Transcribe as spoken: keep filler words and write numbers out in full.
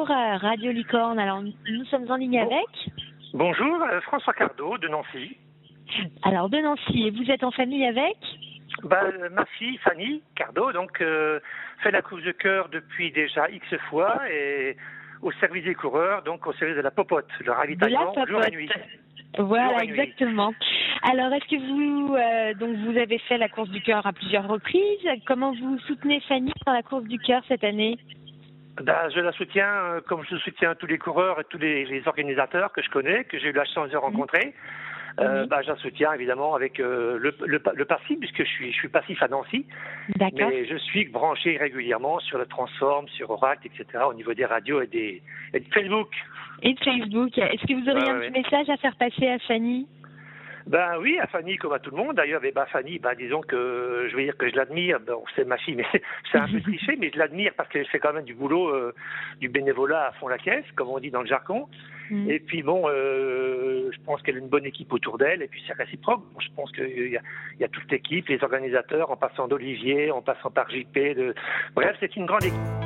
bonjour, euh, Radio Licorne. Alors, nous sommes en ligne Bon. avec. Bonjour, euh, François Cardot de Nancy. Alors, de Nancy. Et vous êtes en famille avec? Bah, euh, ma fille, Fanny Cardot, donc, euh, fait la course de cœur depuis déjà X fois et au service des coureurs, donc au service de la popote, le ravitaillement De la jour et popote. nuit. Voilà, Jour et nuit. exactement. Alors, est-ce que vous, euh, donc, vous avez fait la course du cœur à plusieurs reprises? Comment vous soutenez Fanny dans la course du cœur cette année? Bah, je la soutiens euh, comme je soutiens tous les coureurs et tous les, les organisateurs que je connais, que j'ai eu la chance de rencontrer. Euh, Oui. bah, je la soutiens évidemment avec euh, le, le, le passif, puisque je suis, je suis passif à Nancy. D'accord. Mais je suis branché régulièrement sur le Transform, sur Oracle, et cetera au niveau des radios et, des, et de Facebook. Et de Facebook. Est-ce que vous auriez Ouais, un ouais, petit message à faire passer à Fanny? Ben oui, à Fanny comme à tout le monde. D'ailleurs, et ben Fanny, ben disons que je vais dire que je l'admire. Bon, c'est ma fille, mais c'est un peu triché, mais je l'admire parce qu'elle fait quand même du boulot, euh, du bénévolat à fond la caisse, comme on dit dans le jargon. Mm. Et puis bon, euh, je pense qu'elle a une bonne équipe autour d'elle, et puis c'est réciproque. Bon, je pense qu'il y a, il y a toute l'équipe, les organisateurs, en passant d'Olivier, en passant par J P. De... Bref, c'est une grande équipe.